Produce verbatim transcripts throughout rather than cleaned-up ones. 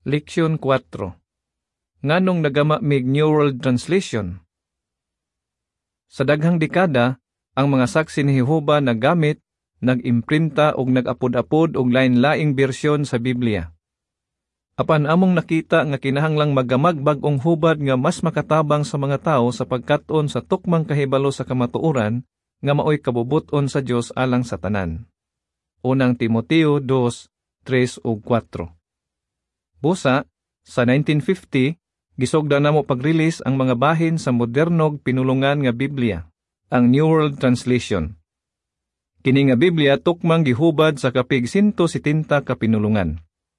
Leksyon four. Nganong nagama mig New World Translation? Sa daghang dekada, ang mga saksi ni Jehova naggamit, nag-imprinta og nag-apod-apod og lain-laing bersyon sa Biblia. Apan among nakita nga kinahanglang maggamag bag-ong hubad nga mas makatabang sa mga tawo sa pagkat-on sa tukmang kahibalo sa kamatuoran nga maoy kabubot-on sa Dios alang sa tanan. Unang Timoteo two, three ug four. Busa, sa nineteen fifty, gisugda namo pag-release ang mga bahin sa modernog pinulungan nga Biblia, ang New World Translation. Kini nga Biblia tukmang gihubad sa kapig one hundred seventy ka pinulungan.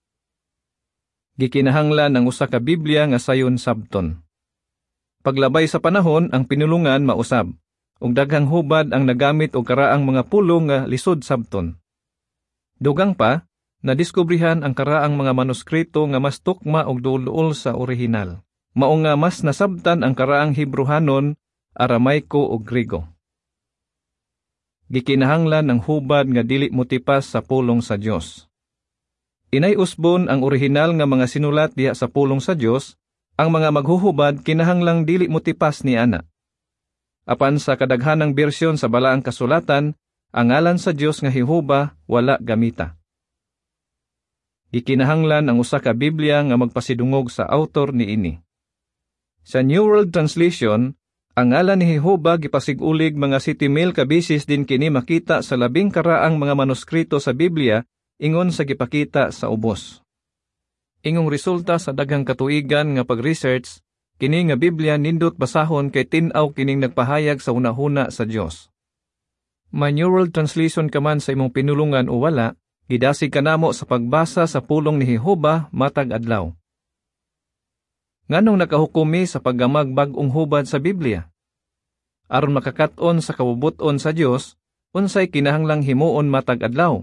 Gikinahanglan ang usa ka Biblia nga sayon sabton. Paglabay sa panahon, ang pinulungan mausab, ug daghang hubad ang nagamit og karaang mga pulong nga lisod sabton. Dugang pa, nadiskubrihan ang karaang mga manuskrito nga mas tukma og duol sa orihinal. Mao nga mas nasabtan ang karaang Hebrehanon, Aramaiko ug Griego. Gikinahanglan ang hubad nga dili motipas sa pulong sa Dios. Inay usbon ang orihinal nga mga sinulat diha sa pulong sa Dios, ang mga maghuhubad kinahanglang dili motipas ni ana. Apan sa kadaghanang bersyon sa balaang kasulatan, ang ngalan sa Dios nga Jehova wala gamita. Gikinahanglan ang usa ka Biblia nga magpasidungog sa autor niini. Sa New World Translation, ang ngalan ni Jehova gipasig-ulig mga siti mil ka beses din kini makita sa labing karaang mga manuskrito sa Biblia ingon sa gipakita sa ubos. Ingong resulta sa daghang katuigan nga pag-research, kini nga Biblia nindot basahon kay tin-aw kining nagpahayag sa hunahuna sa Dios. May New World Translation ka man sa imong pinulungan o wala, gidasig kanamo sa pagbasa sa pulong ni Jehova matag adlaw. Nganong nakahukumi sa paggamag bag-ong hubad sa Biblia? Aron makakat-on sa kabubuton sa Dios, unsay kinahanglang himuon matag adlaw?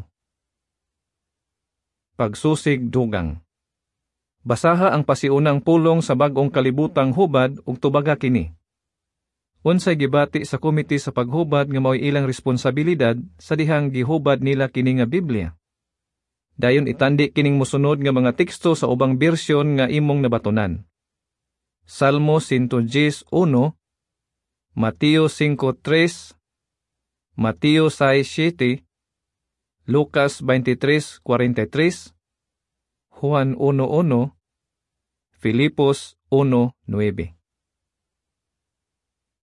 Pagsusig dugang. Basaha ang pasiunang pulong sa bag-ong kalibutang hubad ug tubaga kini. Unsay gibati sa komite sa paghubad nga mao'y ilang responsibilidad sa dihang gihubad nila kini nga Biblia. Dayon itandi kining mosunod nga mga teksto sa ubang bersyon nga imong nabatunan. Salmo one ten, Mateo five three, Mateo six seven, Lucas twenty-three forty-three, Juan one one, Filipos one nine.